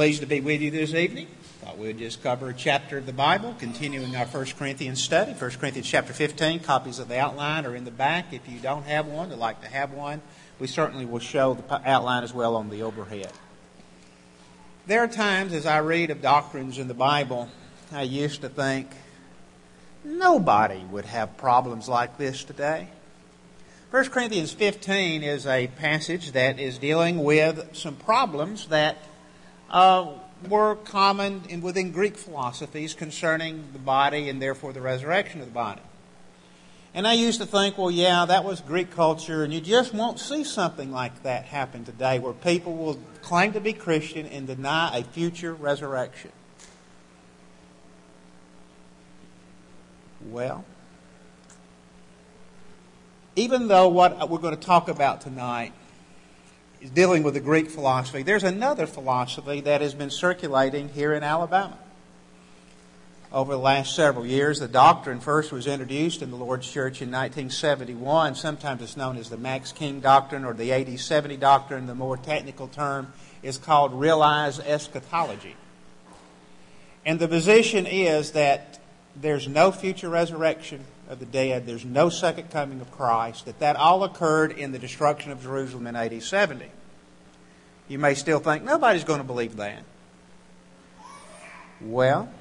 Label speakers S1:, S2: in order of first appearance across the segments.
S1: Pleased to be with you this evening. Thought we'd just cover a chapter of the Bible, continuing our 1 Corinthians study. 1 Corinthians chapter 15, copies of the outline are in the back. If you don't have one, would like to have one, we certainly will show the outline as well on the overhead. There are times as I read of doctrines in the Bible, I used to think, nobody would have problems like this today. 1 Corinthians 15 is a passage that is dealing with some problems that were common within Greek philosophies concerning the body and therefore the resurrection of the body. And I used to think, well, yeah, that was Greek culture, and you just won't see something like that happen today where people will claim to be Christian and deny a future resurrection. Well, even though what we're going to talk about tonight is dealing with the Greek philosophy, there's another philosophy that has been circulating here in Alabama. Over the last several years, the doctrine first was introduced in the Lord's Church in 1971. Sometimes it's known as the Max King Doctrine or the AD 70 Doctrine. The more technical term is called realized eschatology. And the position is that there's no future resurrection of the dead. There's no second coming of Christ. That all occurred in the destruction of Jerusalem in AD 70. You may still think, nobody's going to believe that. Well,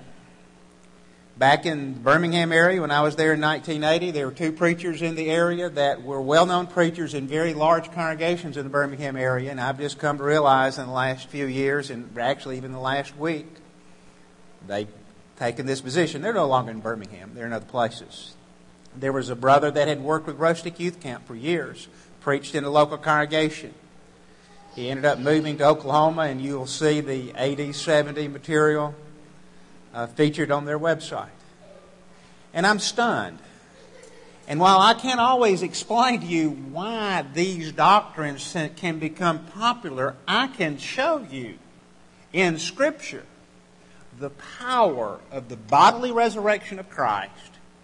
S1: back in the Birmingham area, when I was there in 1980, there were two preachers in the area that were well-known preachers in very large congregations in the Birmingham area. And I've just come to realize in the last few years, and actually even the last week, they've taken this position. They're no longer in Birmingham. They're in other places. There was a brother that had worked with Rustic Youth Camp for years, preached in a local congregation. He ended up moving to Oklahoma, and you'll see the AD 70 material featured on their website. And I'm stunned. And while I can't always explain to you why these doctrines can become popular, I can show you in Scripture the power of the bodily resurrection of Christ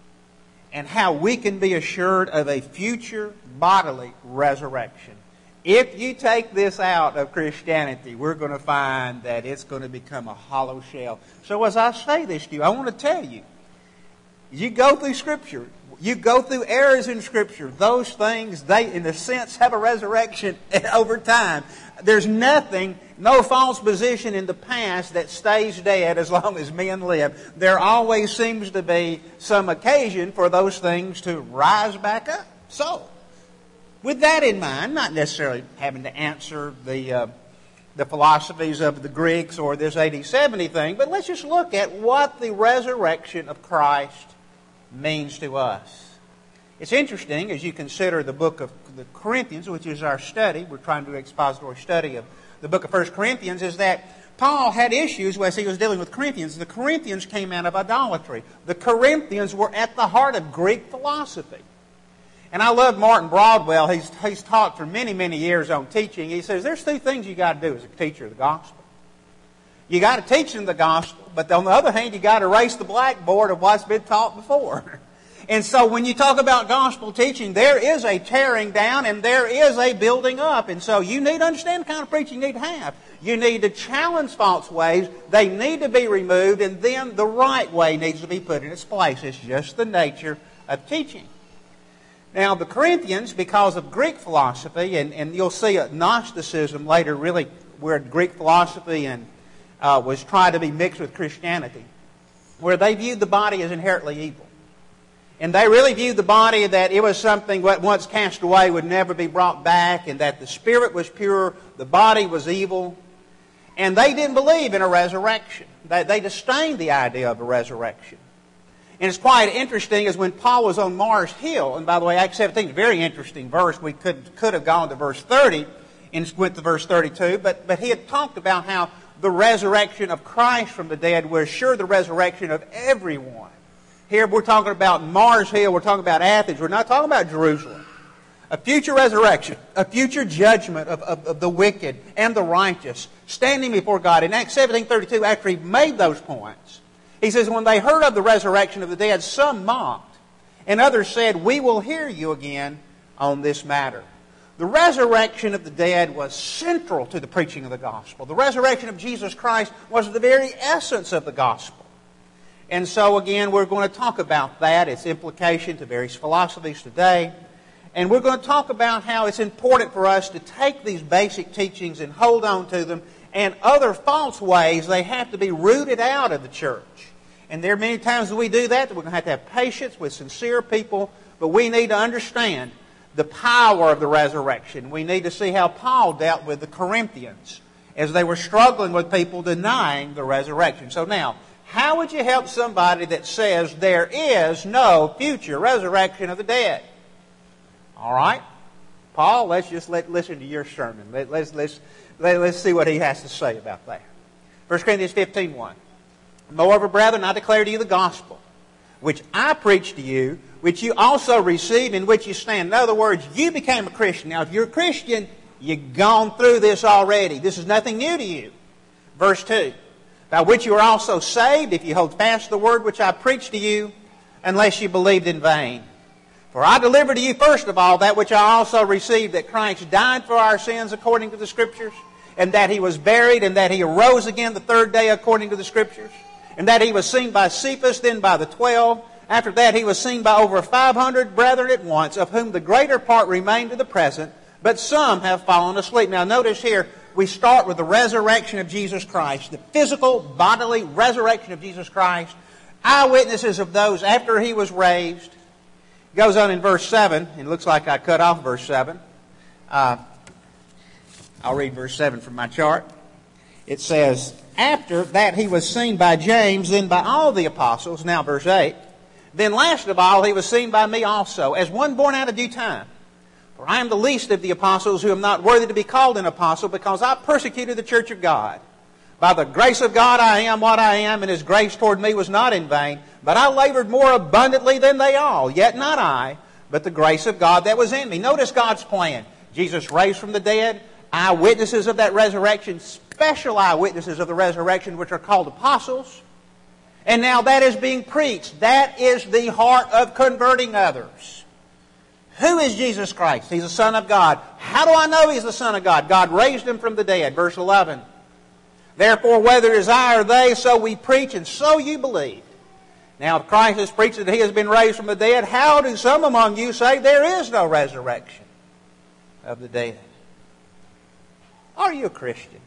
S1: and how we can be assured of a future bodily resurrection. If you take this out of Christianity, we're going to find that it's going to become a hollow shell. So as I say this to you, I want to tell you, you go through Scripture, you go through errors in Scripture, those things, they in a sense have a resurrection over time. There's nothing, no false position in the past that stays dead as long as men live. There always seems to be some occasion for those things to rise back up. So, with that in mind, not necessarily having to answer the philosophies of the Greeks or this AD 70 thing, but let's just look at what the resurrection of Christ means to us. It's interesting as you consider the book of the Corinthians, which is our study. We're trying to do an expository study of the book of 1 Corinthians, is that Paul had issues as he was dealing with Corinthians. The Corinthians came out of idolatry. The Corinthians were at the heart of Greek philosophy. And I love Martin Broadwell. He's taught for many, many years on teaching. He says there's two things you got to do as a teacher of the gospel. You got to teach them the gospel, but on the other hand, you got to erase the blackboard of what's been taught before. And so when you talk about gospel teaching, there is a tearing down and there is a building up. And so you need to understand the kind of preaching you need to have. You need to challenge false ways. They need to be removed, and then the right way needs to be put in its place. It's just the nature of teaching. Now, the Corinthians, because of Greek philosophy, and you'll see Gnosticism later really where Greek philosophy and was trying to be mixed with Christianity, where they viewed the body as inherently evil. And they really viewed the body that it was something that once cast away would never be brought back, and that the spirit was pure, the body was evil. And they didn't believe in a resurrection. They disdained the idea of a resurrection. And it's quite interesting as when Paul was on Mars Hill, and by the way, Acts 17 is a very interesting verse. We could have gone to verse 30 and went to verse 32, but he had talked about how the resurrection of Christ from the dead was sure the resurrection of everyone. Here we're talking about Mars Hill, we're talking about Athens, we're not talking about Jerusalem. A future resurrection, a future judgment of the wicked and the righteous standing before God. In Acts 17:32, after he made those points, he says, when they heard of the resurrection of the dead, some mocked, and others said, we will hear you again on this matter. The resurrection of the dead was central to the preaching of the gospel. The resurrection of Jesus Christ was the very essence of the gospel. And so again, we're going to talk about that, its implication to various philosophies today. And we're going to talk about how it's important for us to take these basic teachings and hold on to them, and other false ways, they have to be rooted out of the church. And there are many times that we do that we're going to have patience with sincere people, but we need to understand the power of the resurrection. We need to see how Paul dealt with the Corinthians as they were struggling with people denying the resurrection. So now, how would you help somebody that says there is no future resurrection of the dead? All right? Paul, let's just listen to your sermon. Let's see what he has to say about that. 1 Corinthians 15:1. Moreover, brethren, I declare to you the gospel, which I preached to you, which you also received, in which you stand. In other words, you became a Christian. Now, if you're a Christian, you've gone through this already. This is nothing new to you. Verse 2. By which you are also saved, if you hold fast the word which I preached to you, unless you believed in vain. For I delivered to you first of all that which I also received, that Christ died for our sins according to the Scriptures, and that He was buried, and that He arose again the third day according to the Scriptures, and that He was seen by Cephas, then by the 12. After that He was seen by over 500 brethren at once, of whom the greater part remain to the present, but some have fallen asleep. Now notice here, we start with the resurrection of Jesus Christ, the physical, bodily resurrection of Jesus Christ. Eyewitnesses of those after He was raised. Goes on in verse 7. It looks like I cut off verse 7. I'll read verse 7 from my chart. It says, after that He was seen by James, then by all the apostles. Now verse 8. Then last of all He was seen by me also, as one born out of due time. For I am the least of the apostles, who am not worthy to be called an apostle, because I persecuted the church of God. By the grace of God I am what I am, and His grace toward me was not in vain. But I labored more abundantly than they all. Yet not I, but the grace of God that was in me. Notice God's plan. Jesus raised from the dead. Eyewitnesses of that resurrection. Special eyewitnesses of the resurrection, which are called apostles. And now that is being preached. That is the heart of converting others. Who is Jesus Christ? He's the Son of God. How do I know He's the Son of God? God raised Him from the dead. Verse 11. Therefore, whether it is I or they, so we preach, and so you believe. Now, if Christ has preached that He has been raised from the dead, how do some among you say there is no resurrection of the dead? Are you a Christian?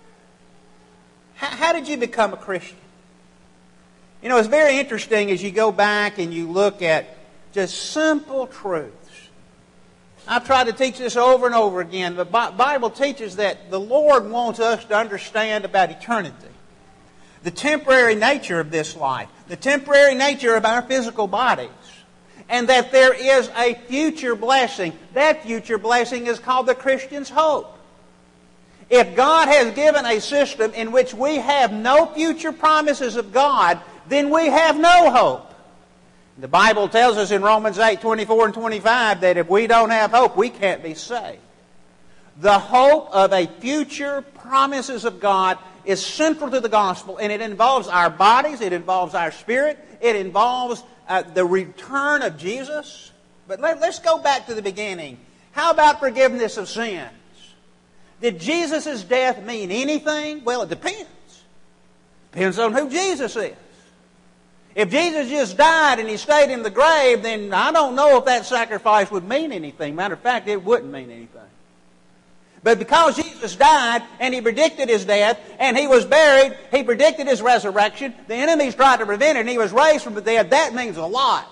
S1: How did you become a Christian? You know, it's very interesting as you go back and you look at just simple truths. I've tried to teach this over and over again. The Bible teaches that the Lord wants us to understand about eternity. The temporary nature of this life. The temporary nature of our physical bodies. And that there is a future blessing. That future blessing is called the Christian's hope. If God has given a system in which we have no future promises of God, then we have no hope. The Bible tells us in Romans 8:24 and 25 that if we don't have hope, we can't be saved. The hope of a future promises of God is central to the gospel, and it involves our bodies, it involves our spirit, it involves the return of Jesus. But let's go back to the beginning. How about forgiveness of sins? Did Jesus' death mean anything? Well, it depends. Depends on who Jesus is. If Jesus just died and He stayed in the grave, then I don't know if that sacrifice would mean anything. Matter of fact, it wouldn't mean anything. But because Jesus died and He predicted His death and He was buried, He predicted His resurrection, the enemies tried to prevent it and He was raised from the dead, that means a lot.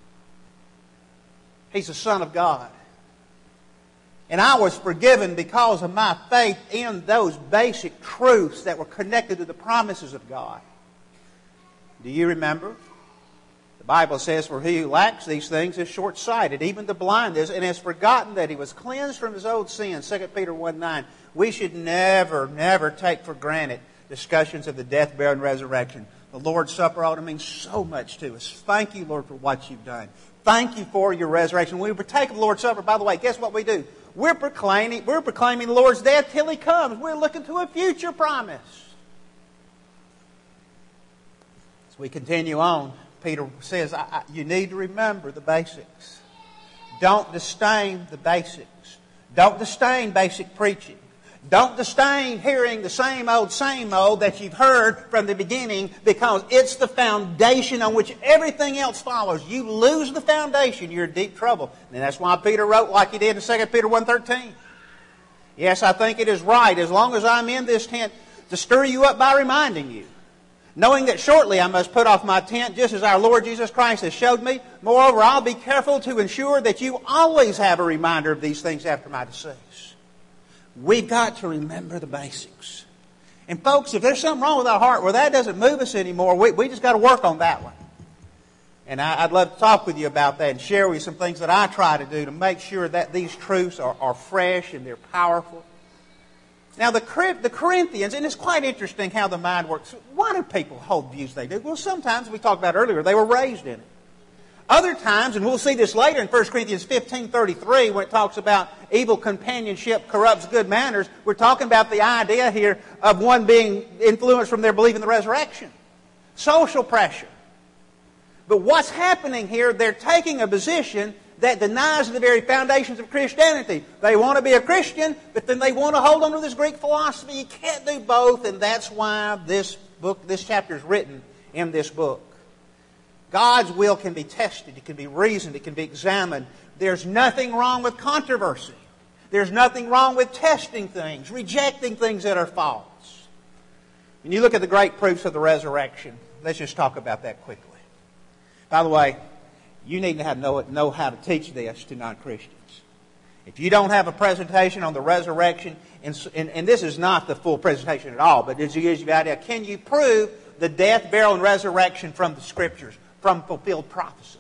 S1: He's the Son of God. And I was forgiven because of my faith in those basic truths that were connected to the promises of God. Do you remember? The Bible says, for he who lacks these things is short-sighted, even the blind is, and has forgotten that he was cleansed from his old sins. 2 Peter 1:9. We should never take for granted discussions of the death, burial, and resurrection. The Lord's Supper ought to mean so much to us. Thank you, Lord, for what you've done. Thank you for your resurrection. When we partake of the Lord's Supper, by the way, guess what we do? We're proclaiming the Lord's death till He comes. We're looking to a future promise. As we continue on, Peter says, you need to remember the basics. Don't disdain the basics. Don't disdain basic preaching. Don't disdain hearing the same old that you've heard from the beginning, because it's the foundation on which everything else follows. You lose the foundation, you're in deep trouble. And that's why Peter wrote like he did in 2 Peter 1:13. Yes, I think it is right, as long as I'm in this tent, to stir you up by reminding you, knowing that shortly I must put off my tent, just as our Lord Jesus Christ has showed me. Moreover, I'll be careful to ensure that you always have a reminder of these things after my decease. We've got to remember the basics. And folks, if there's something wrong with our heart where that doesn't move us anymore, we just got to work on that one. And I'd love to talk with you about that and share with you some things that I try to do to make sure that these truths are fresh and they're powerful. Now, the Corinthians, and it's quite interesting how the mind works. Why do people hold views they do? Well, sometimes, we talked about earlier, they were raised in it. Other times, and we'll see this later in 1 Corinthians 15:33, when it talks about evil companionship corrupts good manners, we're talking about the idea here of one being influenced from their belief in the resurrection. Social pressure. But what's happening here, they're taking a position that denies the very foundations of Christianity. They want to be a Christian, but then they want to hold on to this Greek philosophy. You can't do both, and that's why this chapter is written in this book. God's will can be tested, it can be reasoned, it can be examined. There's nothing wrong with controversy. There's nothing wrong with testing things, rejecting things that are false. When you look at the great proofs of the resurrection, let's just talk about that quickly. By the way, you need to know how to teach this to non-Christians. If you don't have a presentation on the resurrection, and this is not the full presentation at all, but it gives you the idea, can you prove the death, burial, and resurrection from the Scriptures, from fulfilled prophecy?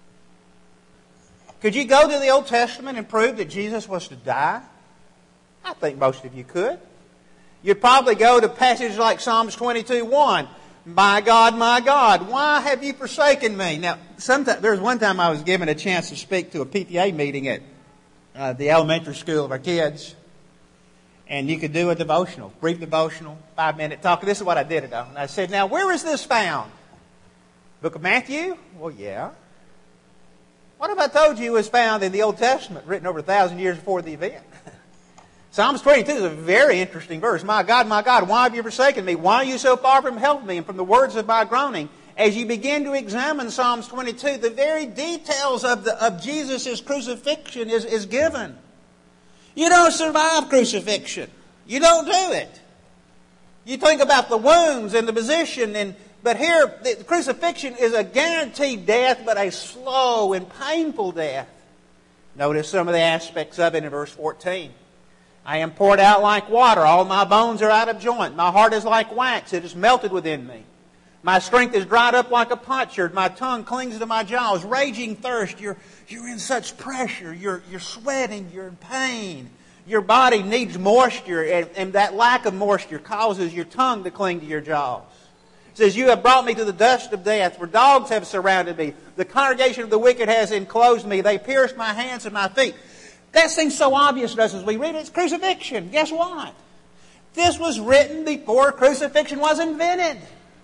S1: Could you go to the Old Testament and prove that Jesus was to die? I think most of you could. You'd probably go to passages like Psalms 22:1. My God, why have you forsaken me? Now, there was one time I was given a chance to speak to a PTA meeting at the elementary school of our kids. And you could do a devotional, brief devotional, 5-minute talk. This is what I did it on. And I said, now, where is this found? Book of Matthew? Well, yeah. What if I told you it was found in the Old Testament, written over 1,000 years before the event? Psalms 22 is a very interesting verse. My God, why have you forsaken me? Why are you so far from helping me and from the words of my groaning? As you begin to examine Psalms 22, the very details of Jesus' crucifixion is given. You don't survive crucifixion. You don't do it. You think about the wounds and the position, but here the crucifixion is a guaranteed death, but a slow and painful death. Notice some of the aspects of it in verse 14. I am poured out like water. All my bones are out of joint. My heart is like wax. It is melted within me. My strength is dried up like a potsherd. My tongue clings to my jaws. Raging thirst. You're in such pressure. You're sweating. You're in pain. Your body needs moisture, and that lack of moisture causes your tongue to cling to your jaws. It says, you have brought me to the dust of death, where dogs have surrounded me. The congregation of the wicked has enclosed me. They pierced my hands and my feet. That seems so obvious to us as we read it. It's crucifixion. Guess what? This was written before crucifixion was invented.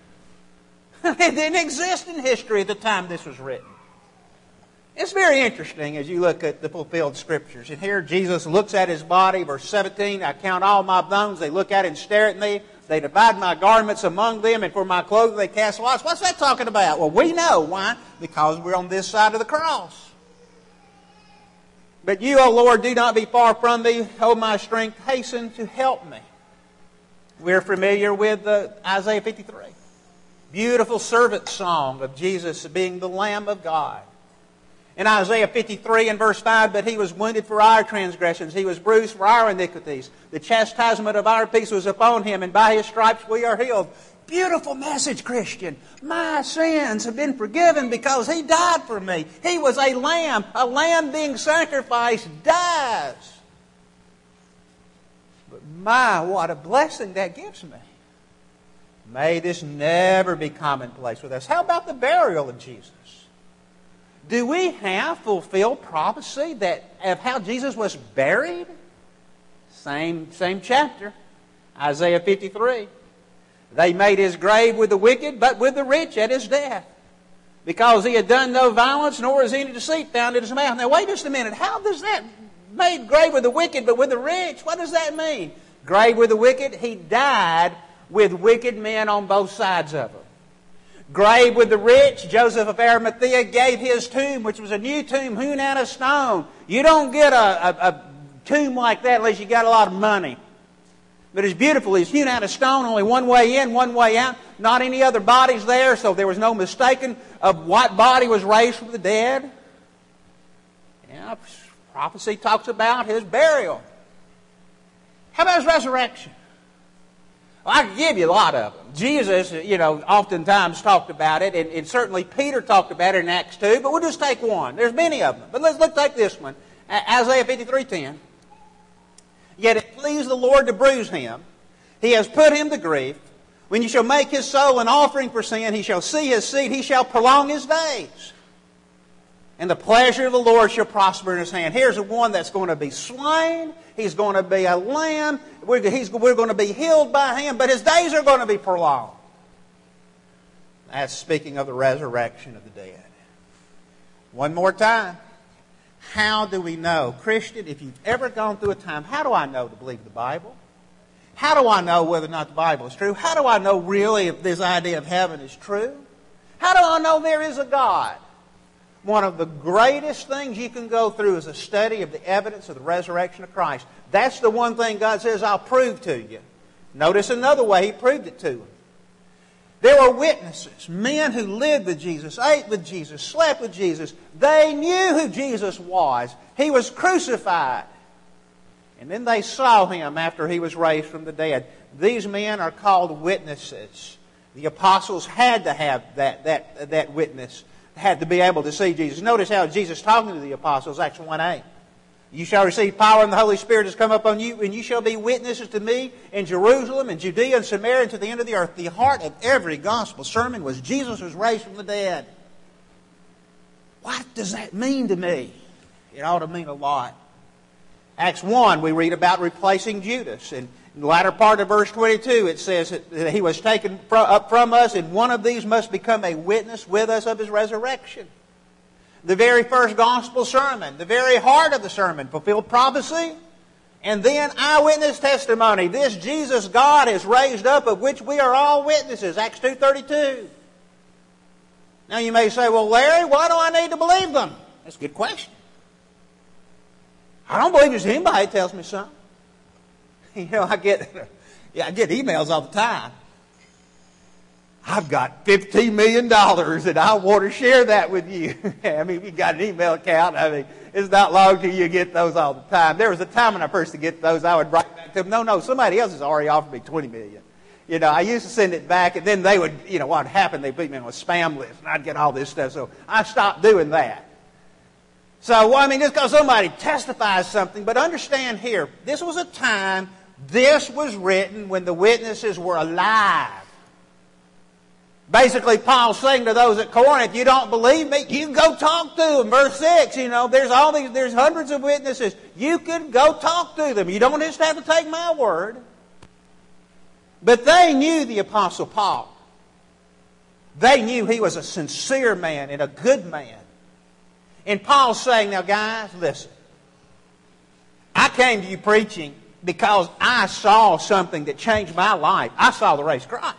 S1: It didn't exist in history at the time this was written. It's very interesting as you look at the fulfilled Scriptures. And here Jesus looks at His body, verse 17, I count all my bones. They look at it and stare at me. They divide my garments among them, and for my clothing they cast lots. What's that talking about? Well, we know. Why? Because we're on this side of the cross. But you, O Lord, do not be far from me. O my strength, hasten to help me. We're familiar with Isaiah 53. Beautiful servant song of Jesus being the Lamb of God. In Isaiah 53 and verse 5, but He was wounded for our transgressions. He was bruised for our iniquities. The chastisement of our peace was upon Him, and by His stripes we are healed. Beautiful message, Christian. My sins have been forgiven because He died for me. He was a lamb being sacrificed, dies. But my, what a blessing that gives me. May this never be commonplace with us. How about the burial of Jesus? Do we have fulfilled prophecy of how Jesus was buried? Same chapter, Isaiah 53. They made His grave with the wicked, but with the rich at His death. Because He had done no violence, nor is any deceit found in His mouth. Now wait just a minute. How does that made grave with the wicked, but with the rich. What does that mean? Grave with the wicked? He died with wicked men on both sides of him. Grave with the rich, Joseph of Arimathea gave his tomb, which was a new tomb hewn out of stone. You don't get a tomb like that unless you got a lot of money. But it's beautiful. It's hewn out of stone, only one way in, one way out. Not any other bodies there, so there was no mistaking of what body was raised from the dead. Yeah, prophecy talks about his burial. How about his resurrection? Well, I can give you a lot of them. Jesus, oftentimes talked about it, and certainly Peter talked about it in Acts 2, but we'll just take one. There's many of them, but let's take this one. Isaiah 53:10. Yet it pleased the Lord to bruise him. He has put him to grief. When you shall make his soul an offering for sin, he shall see his seed, he shall prolong his days. And the pleasure of the Lord shall prosper in his hand. Here's one that's going to be slain. He's going to be a lamb. We're going to be healed by him, but his days are going to be prolonged. That's speaking of the resurrection of the dead. One more time. How do we know? Christian, if you've ever gone through a time, how do I know to believe the Bible? How do I know whether or not the Bible is true? How do I know really if this idea of heaven is true? How do I know there is a God? One of the greatest things you can go through is a study of the evidence of the resurrection of Christ. That's the one thing God says, I'll prove to you. Notice another way He proved it to them. There were witnesses, men who lived with Jesus, ate with Jesus, slept with Jesus. They knew who Jesus was. He was crucified. And then they saw Him after He was raised from the dead. These men are called witnesses. The apostles had to have that witness, had to be able to see Jesus. Notice how Jesus talking to the apostles, Acts 1:8. You shall receive power and the Holy Spirit has come upon you, and you shall be witnesses to me in Jerusalem and Judea and Samaria and to the end of the earth. The heart of every gospel sermon was Jesus was raised from the dead. What does that mean to me? It ought to mean a lot. Acts 1, we read about replacing Judas. And in the latter part of verse 22, it says that he was taken up from us, and one of these must become a witness with us of his resurrection. The very first gospel sermon, the very heart of the sermon, fulfilled prophecy, and then eyewitness testimony. This Jesus God is raised up, of which we are all witnesses. Acts 2:32. Now you may say, well, Larry, why do I need to believe them? That's a good question. I don't believe there's anybody that tells me something. I get emails all the time. I've got $15 million and I want to share that with you. I mean, if you got an email account, it's not long till you get those all the time. There was a time when I first to get those, I would write back to them, no, somebody else has already offered me $20 million. I used to send it back, and then they would, what happened, they put me on a spam list, and I'd get all this stuff. So I stopped doing that. So, just because somebody testifies something, but understand here, this was a time, this was written when the witnesses were alive. Basically, Paul's saying to those at Corinth, if you don't believe me, you can go talk to them. Verse 6, there's hundreds of witnesses. You can go talk to them. You don't just have to take my word. But they knew the Apostle Paul. They knew he was a sincere man and a good man. And Paul's saying, now guys, listen. I came to you preaching because I saw something that changed my life. I saw the raised Christ.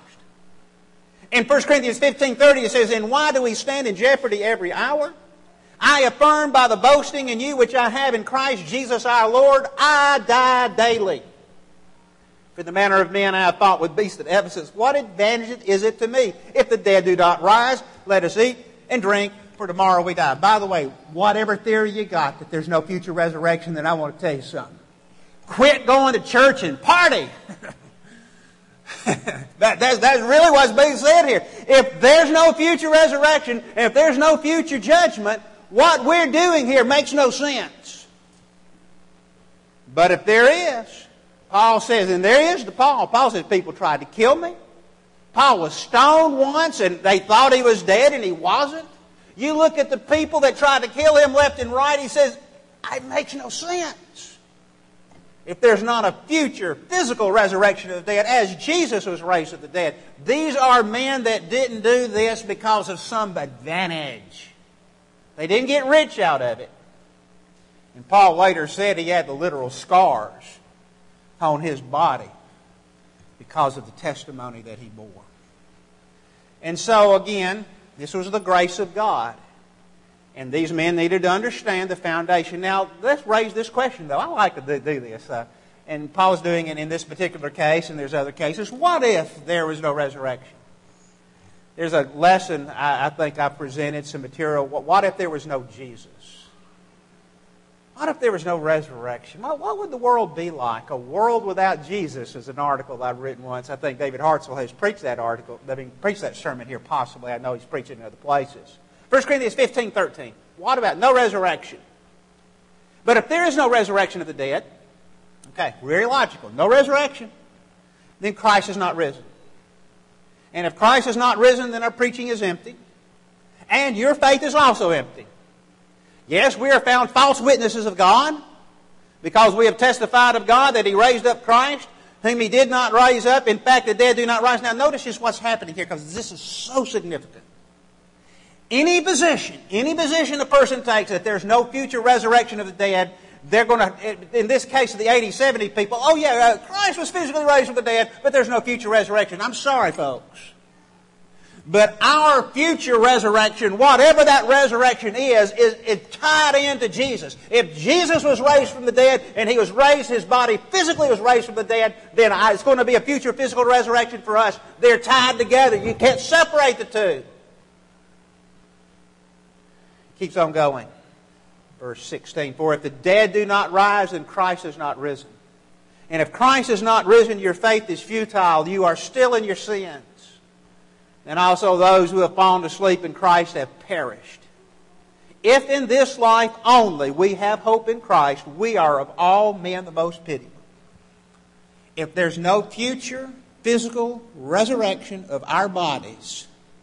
S1: In 1 Corinthians 15:30 it says, and why do we stand in jeopardy every hour? I affirm by the boasting in you which I have in Christ Jesus our Lord, I die daily. For the manner of men I have fought with beasts at Ephesus. What advantage is it to me? If the dead do not rise, let us eat and drink, for tomorrow we die. By the way, whatever theory you got that there's no future resurrection, then I want to tell you something. Quit going to church and party. That's really what's being said here. If there's no future resurrection, and if there's no future judgment, what we're doing here makes no sense. But if there is, Paul says, and there is to Paul. Paul says people tried to kill me. Paul was stoned once and they thought he was dead and he wasn't. You look at the people that tried to kill him left and right, he says, it makes no sense. If there's not a future physical resurrection of the dead, as Jesus was raised of the dead, these are men that didn't do this because of some advantage. They didn't get rich out of it. And Paul later said he had the literal scars on his body because of the testimony that he bore. And so again, this was the grace of God. And these men needed to understand the foundation. Now, let's raise this question, though. I like to do this. And Paul's doing it in this particular case, and there's other cases. What if there was no resurrection? There's a lesson I think I presented, some material. What if there was no Jesus? What if there was no resurrection? What would the world be like? A world without Jesus is an article that I've written once. I think David Hartzell has preached that article. Preached that sermon here possibly. I know he's preached it in other places. 1 Corinthians 15:13. What about no resurrection? But if there is no resurrection of the dead, okay, very logical, no resurrection, then Christ is not risen. And if Christ is not risen, then our preaching is empty. And your faith is also empty. Yes, we are found false witnesses of God because we have testified of God that He raised up Christ, whom He did not raise up. In fact, the dead do not rise. Now notice just what's happening here because this is so significant. Any position a person takes that there's no future resurrection of the dead, they're going to, in this case of the 80, 70 people, Christ was physically raised from the dead, but there's no future resurrection. I'm sorry, folks. But our future resurrection, whatever that resurrection is tied into Jesus. If Jesus was raised from the dead and He was raised, His body physically was raised from the dead, then it's going to be a future physical resurrection for us. They're tied together. You can't separate the two. Keeps on going. Verse 16, for if the dead do not rise, then Christ is not risen. And if Christ is not risen, your faith is futile. You are still in your sins. And also those who have fallen asleep in Christ have perished. If in this life only we have hope in Christ, we are of all men the most pitiable. If there's no future physical resurrection of our bodies,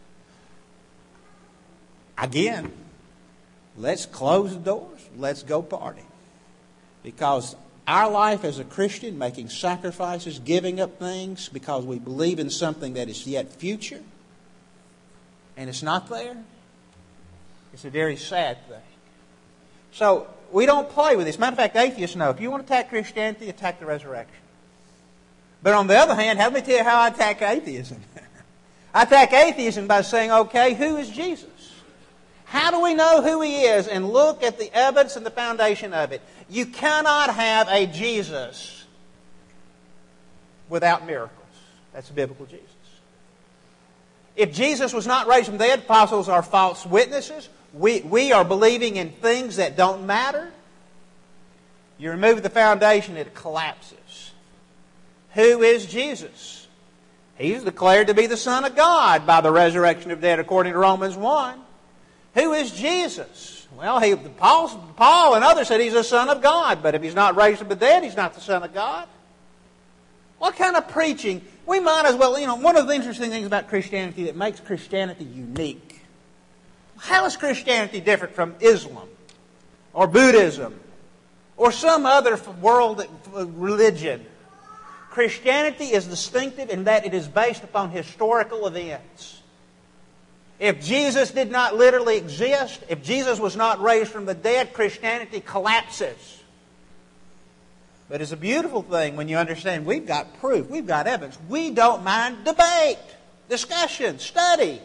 S1: again, let's close the doors. Let's go party. Because our life as a Christian, making sacrifices, giving up things because we believe in something that is yet future, and it's not there, it's a very sad thing. So we don't play with this. Matter of fact, atheists know if you want to attack Christianity, attack the resurrection. But on the other hand, let me tell you how I attack atheism. I attack atheism by saying, okay, who is Jesus? How do we know who He is? And look at the evidence and the foundation of it. You cannot have a Jesus without miracles. That's biblical Jesus. If Jesus was not raised from the dead, apostles are false witnesses. We are believing in things that don't matter. You remove the foundation, it collapses. Who is Jesus? He's declared to be the Son of God by the resurrection of the dead according to Romans 1. Who is Jesus? Well, Paul and others said He's the Son of God, but if He's not raised from the dead, He's not the Son of God. What kind of preaching? We might as well, one of the interesting things about Christianity that makes Christianity unique. How is Christianity different from Islam or Buddhism or some other world religion? Christianity is distinctive in that it is based upon historical events. If Jesus did not literally exist, if Jesus was not raised from the dead, Christianity collapses. But it's a beautiful thing when you understand we've got proof, we've got evidence. We don't mind debate, discussion, study.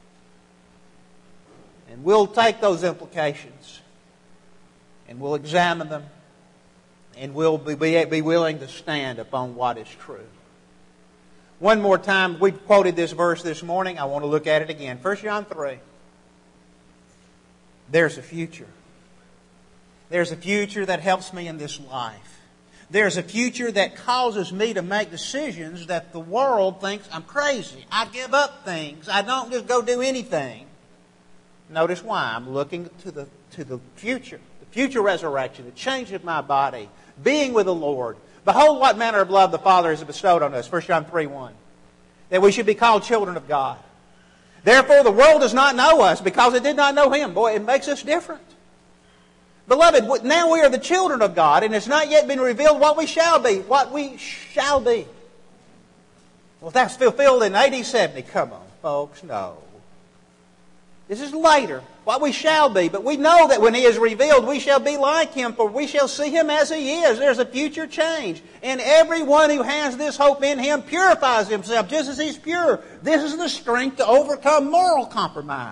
S1: And we'll take those implications and we'll examine them and we'll be willing to stand upon what is true. One more time, we quoted this verse this morning. I want to look at it again. 1 John 3. There's a future. There's a future that helps me in this life. There's a future that causes me to make decisions that the world thinks I'm crazy. I give up things. I don't just go do anything. Notice why. I'm looking to the future. The future resurrection. The change of my body. Being with the Lord. Behold what manner of love the Father has bestowed on us. 1 John 3:1. That we should be called children of God. Therefore the world does not know us because it did not know Him. Boy, it makes us different. Beloved, now we are the children of God, and it's not yet been revealed what we shall be. What we shall be. Well, that's fulfilled in AD 70. Come on, folks, no. This is later, what we shall be. But we know that when He is revealed, we shall be like Him, for we shall see Him as He is. There's a future change. And everyone who has this hope in Him purifies himself just as He's pure. This is the strength to overcome moral compromise.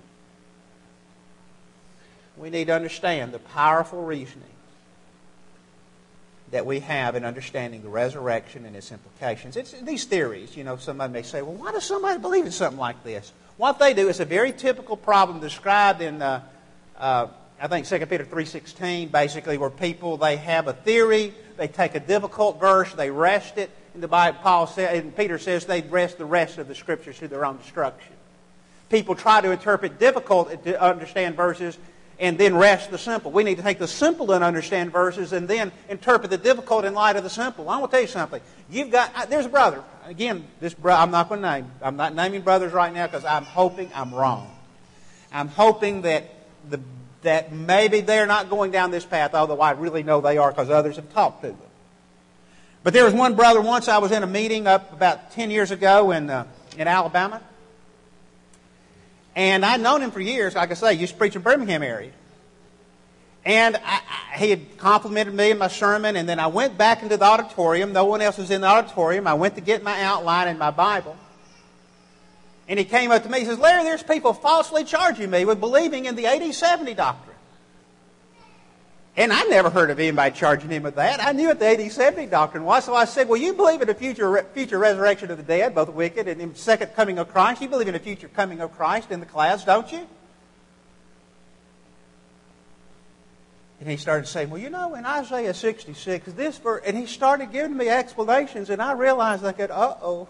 S1: We need to understand the powerful reasoning that we have in understanding the resurrection and its implications. It's these theories. Somebody may say, well, why does somebody believe in something like this? What they do is a very typical problem described in, I think, 2 Peter 3:16, basically, where people, they have a theory, they take a difficult verse, they wrest it, and the Bible, and Peter says they wrest the rest of the Scriptures to their own destruction. People try to interpret difficult to understand verses and then wrest the simple. We need to take the simple and understand verses and then interpret the difficult in light of the simple. I want to tell you something. There's a brother. Again, this brother, I'm not going to name. I'm not naming brothers right now because I'm hoping I'm wrong. I'm hoping that maybe they're not going down this path, although I really know they are because others have talked to them. But there was one brother once. I was in a meeting up about 10 years ago in Alabama. And I'd known him for years. Like I say, he used to preach in the Birmingham area. And he had complimented me in my sermon, and then I went back into the auditorium. No one else was in the auditorium. I went to get my outline and my Bible. And he came up to me. He says, Larry, there's people falsely charging me with believing in the 80-70 doctrine. And I never heard of anybody charging him with that. I knew what the 80-70 doctrine was. So I said, well, you believe in a future resurrection of the dead, both wicked, and in the second coming of Christ. You believe in a future coming of Christ in the clouds, don't you? And he started saying, well, in Isaiah 66, this verse, and he started giving me explanations, and I realized I could,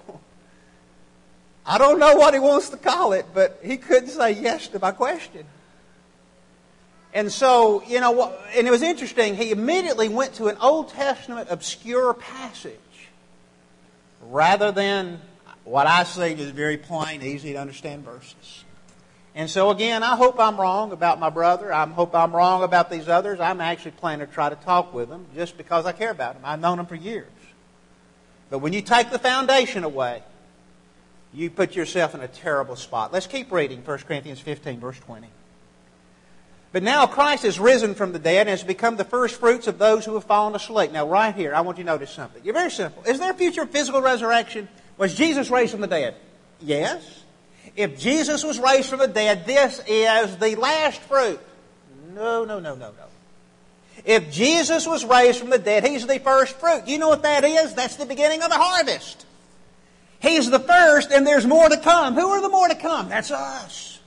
S1: I don't know what he wants to call it, but he couldn't say yes to my question. And so, and it was interesting, he immediately went to an Old Testament obscure passage rather than what I see as very plain, easy to understand verses. And so again, I hope I'm wrong about my brother. I hope I'm wrong about these others. I'm actually planning to try to talk with them just because I care about them. I've known them for years. But when you take the foundation away, you put yourself in a terrible spot. Let's keep reading 1 Corinthians 15, verse 20. But now Christ is risen from the dead and has become the first fruits of those who have fallen asleep. Now right here, I want you to notice something. You're very simple. Is there a future physical resurrection? Was Jesus raised from the dead? Yes. If Jesus was raised from the dead, this is the last fruit. No. If Jesus was raised from the dead, He's the first fruit. Do you know what that is? That's the beginning of the harvest. He's the first, and there's more to come. Who are the more to come? That's us.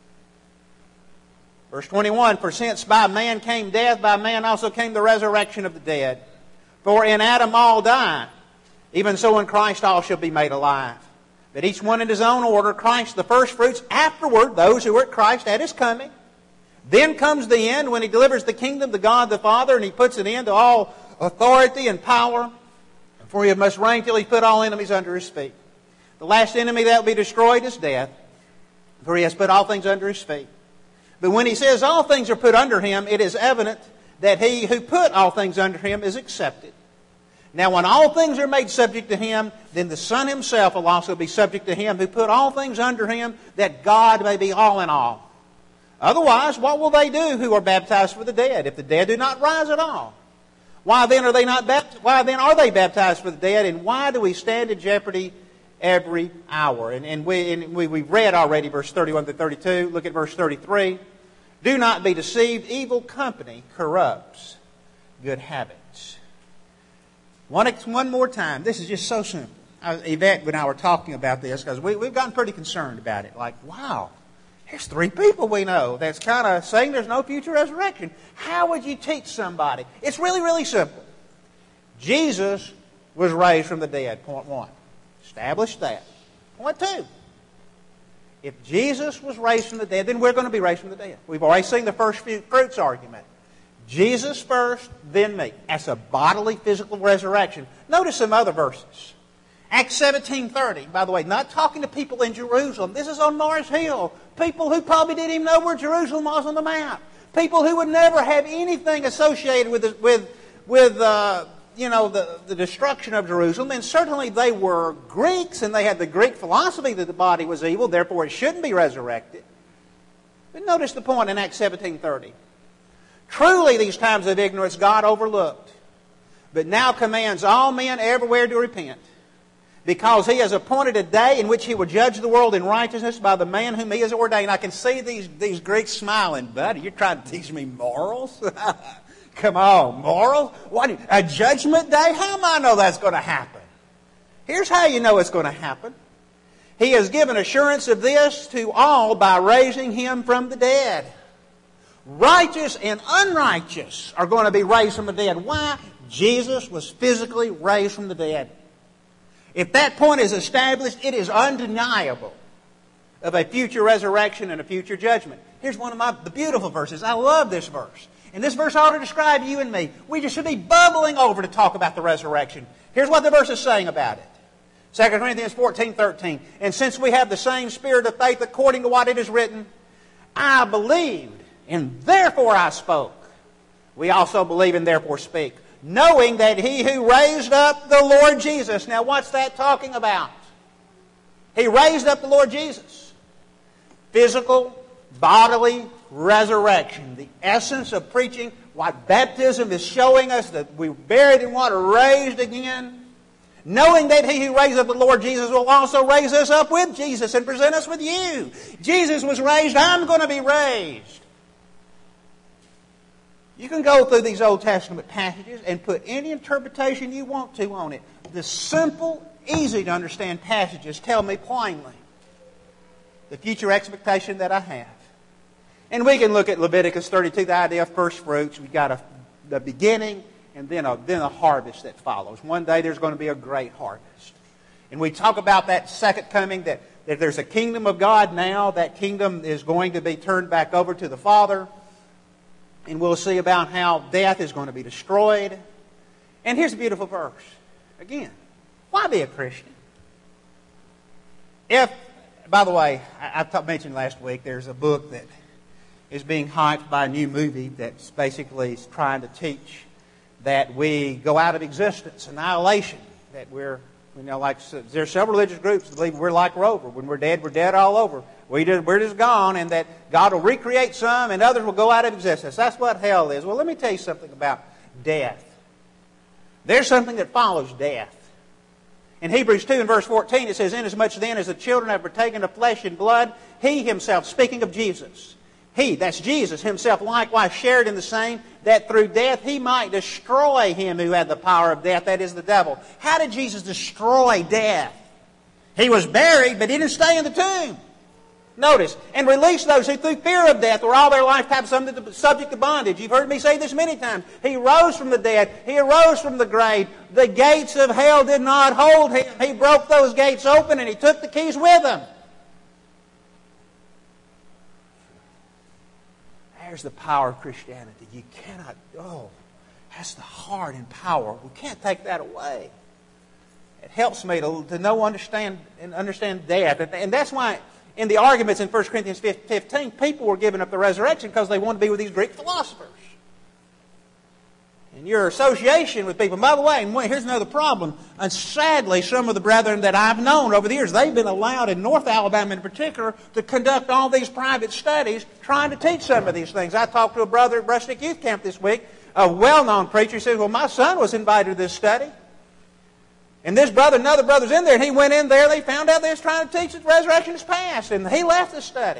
S1: Verse 21, for since by man came death, by man also came the resurrection of the dead. For in Adam all die, even so in Christ all shall be made alive. But each one in his own order, Christ the first fruits, afterward those who are at Christ at His coming. Then comes the end when He delivers the kingdom to God the Father, and He puts an end to all authority and power. For He must reign till He put all enemies under His feet. The last enemy that will be destroyed is death, for He has put all things under His feet. But when He says all things are put under Him, it is evident that He who put all things under Him is accepted. Now when all things are made subject to Him, then the Son Himself will also be subject to Him who put all things under Him, that God may be all in all. Otherwise, what will they do who are baptized for the dead, if the dead do not rise at all? Why then are they baptized for the dead, and why do we stand in jeopardy every hour? And we've read already verse 31 to 32. Look at verse 33. Do not be deceived. Evil company corrupts good habits. One more time. This is just so simple. Yvette and I were talking about this because we've gotten pretty concerned about it. Like, wow, there's 3 people we know that's kind of saying there's no future resurrection. How would you teach somebody? It's really, really simple. Jesus was raised from the dead, point 1. Establish that. Point 2. If Jesus was raised from the dead, then we're going to be raised from the dead. We've already seen the first fruits argument. Jesus first, then me. That's a bodily, physical resurrection. Notice some other verses. Acts 17:30. By the way, not talking to people in Jerusalem. This is on Mars Hill. People who probably didn't even know where Jerusalem was on the map. People who would never have anything associated with the destruction of Jerusalem. And certainly they were Greeks, and they had the Greek philosophy that the body was evil, therefore it shouldn't be resurrected. But notice the point in Acts 17:30. Truly these times of ignorance God overlooked, but now commands all men everywhere to repent, because He has appointed a day in which He will judge the world in righteousness by the man whom He has ordained. I can see these Greeks smiling. Buddy, you're trying to teach me morals? Come on, moral? What? A judgment day? How am I know that's going to happen? Here's how you know it's going to happen. He has given assurance of this to all by raising Him from the dead. Righteous and unrighteous are going to be raised from the dead. Why? Jesus was physically raised from the dead. If that point is established, it is undeniable of a future resurrection and a future judgment. Here's one of the beautiful verses. I love this verse. And this verse ought to describe you and me. We just should be bubbling over to talk about the resurrection. Here's what the verse is saying about it. 2 Corinthians 14:13. And since we have the same spirit of faith according to what it is written, I believed, and therefore I spoke. We also believe and therefore speak, knowing that He who raised up the Lord Jesus. Now what's that talking about? He raised up the Lord Jesus. Physical, bodily resurrection. The essence of preaching, what baptism is showing us, that we're buried in water, raised again. Knowing that He who raised up the Lord Jesus will also raise us up with Jesus and present us with you. Jesus was raised, I'm going to be raised. You can go through these Old Testament passages and put any interpretation you want to on it. The simple, easy to understand passages tell me plainly the future expectation that I have. And we can look at Leviticus 32, the idea of first fruits. We've got the beginning and then a harvest that follows. One day there's going to be a great harvest. And we talk about that second coming, that there's a kingdom of God now. That kingdom is going to be turned back over to the Father. And we'll see about how death is going to be destroyed. And here's a beautiful verse. Again, why be a Christian? By the way, I mentioned last week, there's a book that is being hyped by a new movie that's basically trying to teach that we go out of existence, annihilation, that we're, there's several religious groups that believe we're like Rover. When we're dead all over. We're just gone, and that God will recreate some and others will go out of existence. That's what hell is. Well, let me tell you something about death. There's something that follows death. In Hebrews 2 and verse 14 it says, inasmuch then as the children have partaken of flesh and blood, He Himself, speaking of Jesus, He, that's Jesus Himself, likewise shared in the same, that through death He might destroy him who had the power of death, that is the devil. How did Jesus destroy death? He was buried, but He didn't stay in the tomb. Notice, and release those who through fear of death were all their lifetime subject to bondage. You've heard me say this many times. He rose from the dead. He arose from the grave. The gates of hell did not hold Him. He broke those gates open and He took the keys with Him. There's the power of Christianity. You cannot, that's the heart and power. We can't take that away. It helps me to know, understand death. And that's why in the arguments in 1 Corinthians 15, people were giving up the resurrection because they wanted to be with these Greek philosophers. And your association with people, by the way, here's another problem. And sadly, some of the brethren that I've known over the years, they've been allowed in North Alabama in particular to conduct all these private studies trying to teach some of these things. I talked to a brother at Brushnick Youth Camp this week, a well-known preacher. He said, well, my son was invited to this study. And this brother, another brother's in there, and he went in there, they found out they was trying to teach that the resurrection is past, and he left the study.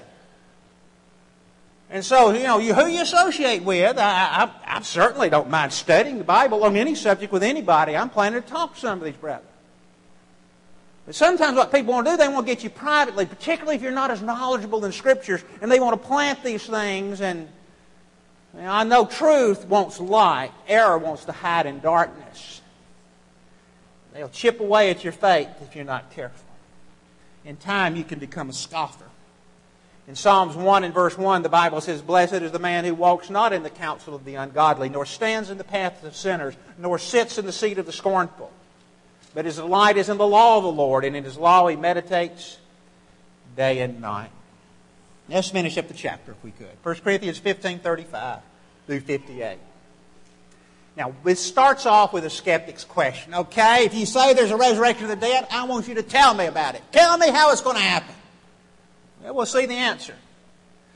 S1: And so, who you associate with, I certainly don't mind studying the Bible on any subject with anybody. I'm planning to talk to some of these brethren. But sometimes what people want to do, they want to get you privately, particularly if you're not as knowledgeable in Scriptures, and they want to plant these things. And I know truth wants light. Error wants to hide in darkness. They'll chip away at your faith if you're not careful. In time, you can become a scoffer. In Psalms 1 and verse 1, the Bible says, blessed is the man who walks not in the counsel of the ungodly, nor stands in the path of sinners, nor sits in the seat of the scornful. But his delight is in the law of the Lord, and in His law he meditates day and night. Let's finish up the chapter if we could. 1 Corinthians 15:35 through 58. Now, this starts off with a skeptic's question. Okay, if you say there's a resurrection of the dead, I want you to tell me about it. Tell me how it's going to happen. Well, we'll see the answer.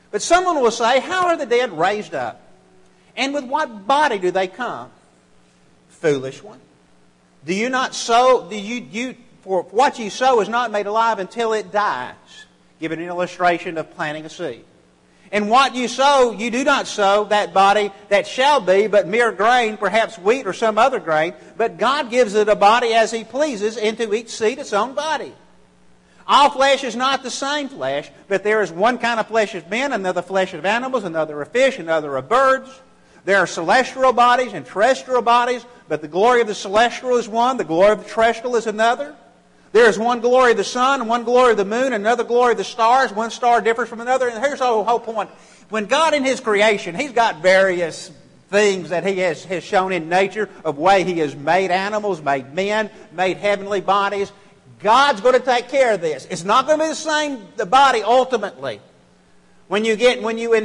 S1: But someone will say, how are the dead raised up? And with what body do they come? Foolish one. Do you not sow, for what you sow is not made alive until it dies. Give an illustration of planting a seed. And what you sow, you do not sow that body that shall be, but mere grain, perhaps wheat or some other grain. But God gives it a body as He pleases, into each seed its own body. All flesh is not the same flesh, but there is one kind of flesh of men, another flesh of animals, another of fish, another of birds. There are celestial bodies and terrestrial bodies, but the glory of the celestial is one, the glory of the terrestrial is another. There is one glory of the sun, and one glory of the moon, another glory of the stars. One star differs from another. And here's the whole point. When God in His creation, He's got various things that He has shown in nature of way He has made animals, made men, made heavenly bodies. God's going to take care of this. It's not going to be the same the body ultimately. When you get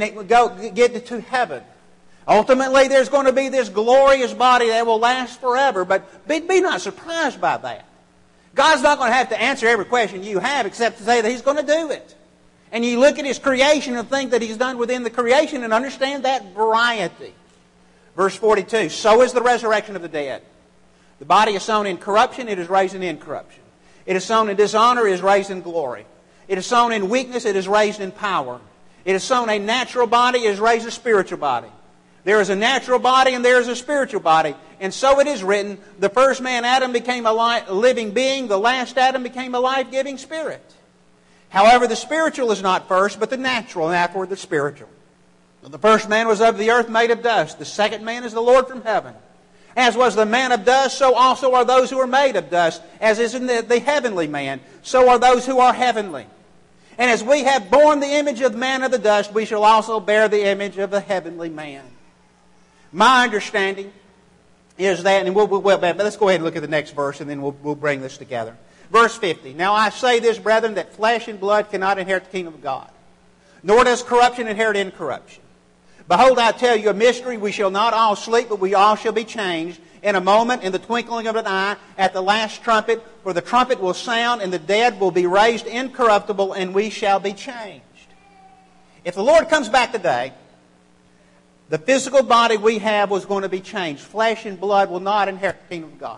S1: to heaven. Ultimately, there's going to be this glorious body that will last forever. But be not surprised by that. God's not going to have to answer every question you have except to say that He's going to do it. And you look at His creation and think that He's done within the creation and understand that variety. Verse 42, so is the resurrection of the dead. The body is sown in corruption, it is raised in incorruption. It is sown in dishonor, it is raised in glory. It is sown in weakness, it is raised in power. It is sown a natural body, it is raised a spiritual body. There is a natural body and there is a spiritual body. And so it is written, the first man, Adam, became a living being. The last Adam became a life-giving spirit. However, the spiritual is not first, but the natural, and afterward the spiritual. The first man was of the earth, made of dust. The second man is the Lord from heaven. As was the man of dust, so also are those who are made of dust. As is in the heavenly man, so are those who are heavenly. And as we have borne the image of the man of the dust, we shall also bear the image of the heavenly man. My understanding is that, and let's go ahead and look at the next verse, and then we'll bring this together. Verse 50. Now I say this, brethren, that flesh and blood cannot inherit the kingdom of God, nor does corruption inherit incorruption. Behold, I tell you a mystery. We shall not all sleep, but we all shall be changed in a moment, in the twinkling of an eye, at the last trumpet. For the trumpet will sound, and the dead will be raised incorruptible, and we shall be changed. If the Lord comes back today, the physical body we have was going to be changed. Flesh and blood will not inherit the kingdom of God.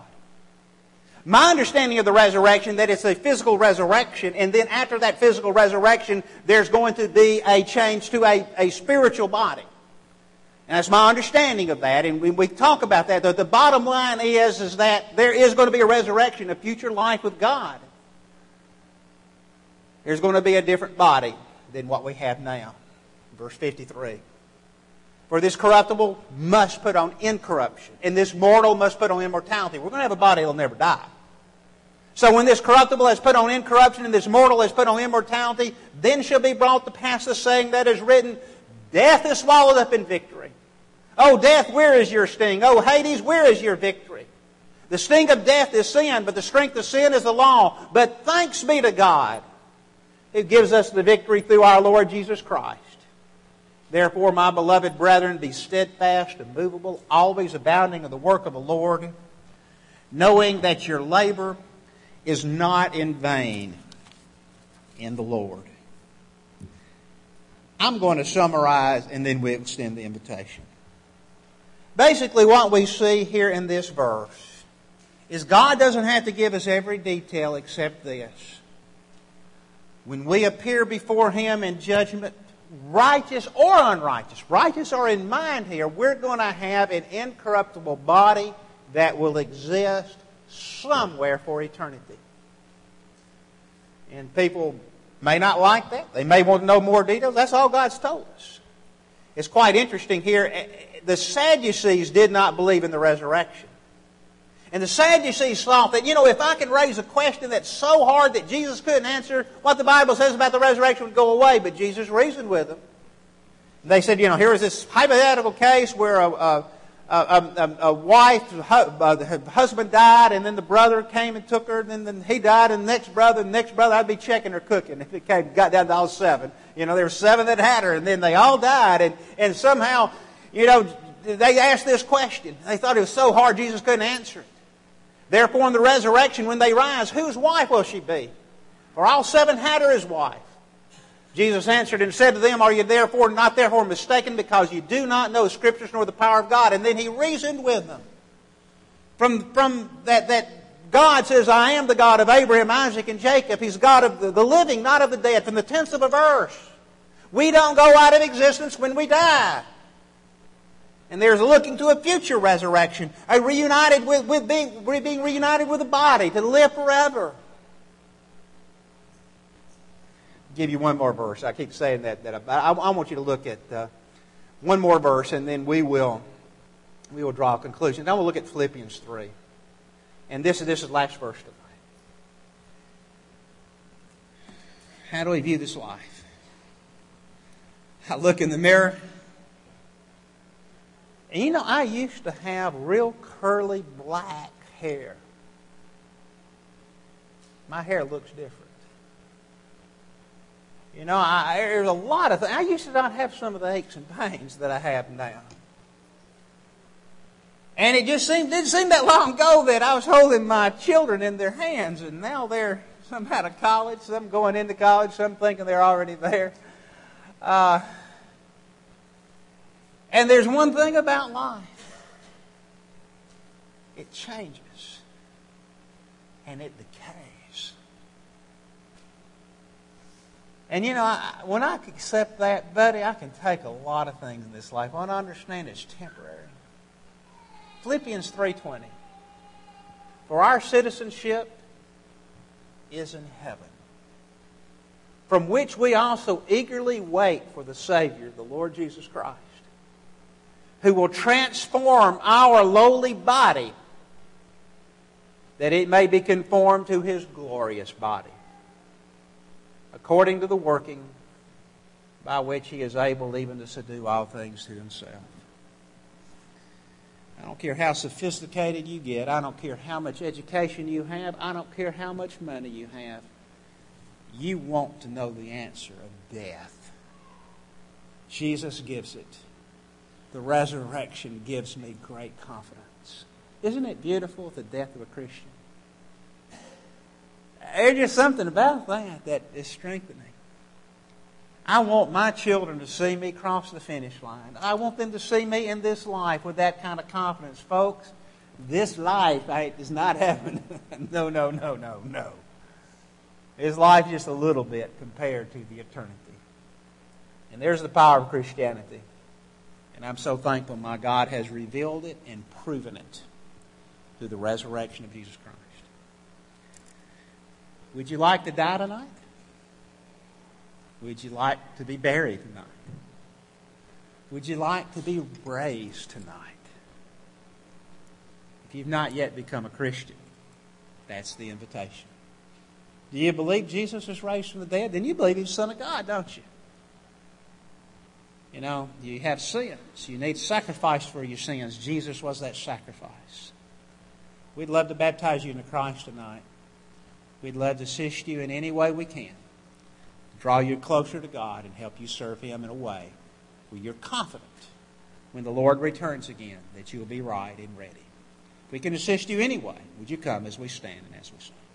S1: My understanding of the resurrection, that it's a physical resurrection, and then after that physical resurrection, there's going to be a change to a spiritual body. And that's my understanding of that, and we talk about that. The bottom line is that there is going to be a resurrection, a future life with God. There's going to be a different body than what we have now. Verse 53. For this corruptible must put on incorruption, and this mortal must put on immortality. We're going to have a body that will never die. So when this corruptible has put on incorruption, and this mortal has put on immortality, then shall be brought to pass the saying that is written, death is swallowed up in victory. O death, where is your sting? O Hades, where is your victory? The sting of death is sin, but the strength of sin is the law. But thanks be to God, who gives us the victory through our Lord Jesus Christ. Therefore, my beloved brethren, be steadfast, immovable, always abounding in the work of the Lord, knowing that your labor is not in vain in the Lord. I'm going to summarize, and then we'll extend the invitation. Basically, what we see here in this verse is God doesn't have to give us every detail except this. When we appear before Him in judgment, righteous or unrighteous, righteous or in mind here, we're going to have an incorruptible body that will exist somewhere for eternity. And people may not like that. They may want to know more details. That's all God's told us. It's quite interesting here. The Sadducees did not believe in the resurrection. And the Sadducees thought that, if I could raise a question that's so hard that Jesus couldn't answer, what the Bible says about the resurrection would go away. But Jesus reasoned with them. They said, here is this hypothetical case where a wife, her husband died, and then the brother came and took her, and then he died, and the next brother, I'd be checking her cooking if it got down to all 7. There were 7 that had her, and then they all died, and somehow, they asked this question. They thought it was so hard Jesus couldn't answer it. Therefore, in the resurrection, when they rise, whose wife will she be? For all 7 had her as wife. Jesus answered and said to them, Are you not therefore mistaken, because you do not know the Scriptures nor the power of God? And then He reasoned with them. From that God says, I am the God of Abraham, Isaac, and Jacob. He's God of the living, not of the dead. From the tense of a verse. We don't go out of existence when we die. And there's looking to a future resurrection. Being reunited with a body to live forever. I'll give you one more verse. I keep saying that I want you to look at one more verse, and then we will draw a conclusion. Now we'll look at Philippians 3. And this is the last verse tonight. How do we view this life? I look in the mirror. And you know, I used to have real curly black hair. My hair looks different. You know, there's a lot of things. I used to not have some of the aches and pains that I have now. And it just didn't seem that long ago that I was holding my children in their hands, and now they're some out of college, some going into college, some thinking they're already there. And there's one thing about life. It changes. And it decays. And you know, when I accept that, buddy, I can take a lot of things in this life. I understand it's temporary. Philippians 3:20. For our citizenship is in heaven, from which we also eagerly wait for the Savior, the Lord Jesus Christ, who will transform our lowly body that it may be conformed to His glorious body, according to the working by which He is able even to subdue all things to Himself. I don't care how sophisticated you get. I don't care how much education you have. I don't care how much money you have. You want to know the answer of death. Jesus gives it. The resurrection gives me great confidence. Isn't it beautiful, the death of a Christian? There's just something about that is strengthening. I want my children to see me cross the finish line. I want them to see me in this life with that kind of confidence. Folks, this life is not heaven. No. This life is just a little bit compared to the eternity. And there's the power of Christianity. And I'm so thankful my God has revealed it and proven it through the resurrection of Jesus Christ. Would you like to die tonight? Would you like to be buried tonight? Would you like to be raised tonight? If you've not yet become a Christian, that's the invitation. Do you believe Jesus was raised from the dead? Then you believe He's the Son of God, don't you? You know, you have sins. You need sacrifice for your sins. Jesus was that sacrifice. We'd love to baptize you into Christ tonight. We'd love to assist you in any way we can. Draw you closer to God and help you serve Him in a way where you're confident when the Lord returns again that you will be right and ready. If we can assist you anyway, would you come as we stand and as we sing?